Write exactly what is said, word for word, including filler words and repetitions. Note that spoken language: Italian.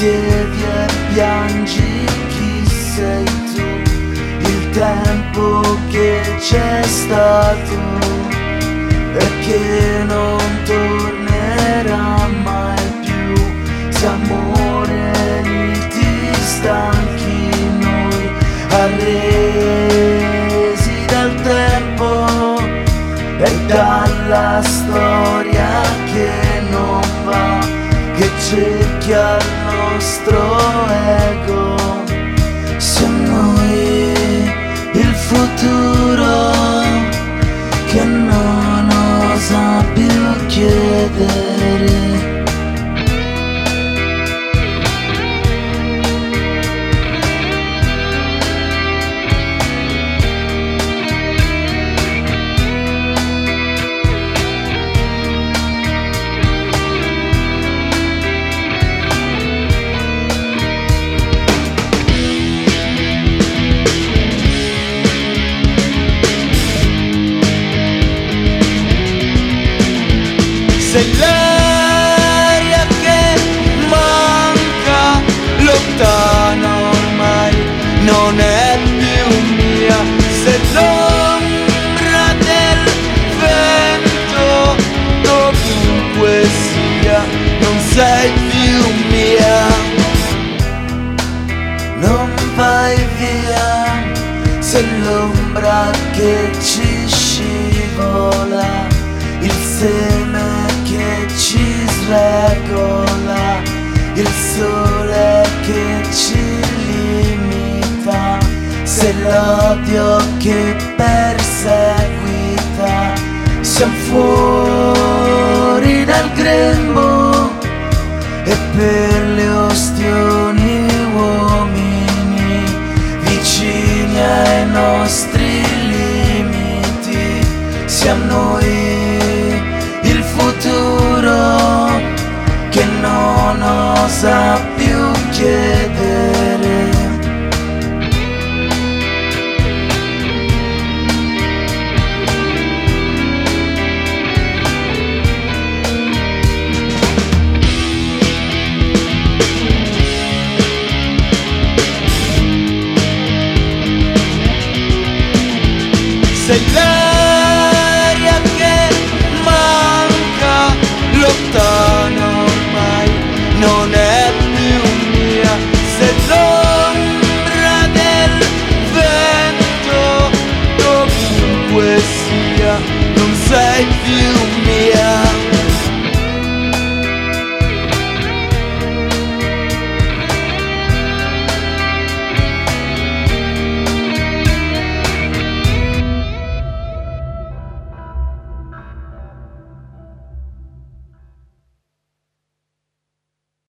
chiedi e piangi chi sei tu, il tempo che c'è stato e che non tornerà mai più. Se amore liti stanchi noi, arresi dal tempo e dalla storia che non va, che cerchia il nostro ego. Siamo noi il futuro che non osa più chiedere. Sei l'aria che manca, lontana ormai, non è più mia. Sei l'ombra del vento, dovunque sia, non sei più mia. Non vai via, sei l'ombra che ci scivola, il seme che ci sregola, il sole che ci limita, sei l'odio che perseguita. Siamo fuori dal grembo e per le ostioni uomini, vicini ai nostri limiti. Siamo noi il futuro che non osa più chiedere. Sei l'aria che manca, lontana ormai, non è più mia. Sei l'ombra del vento, dovunque sia, non sei più mia.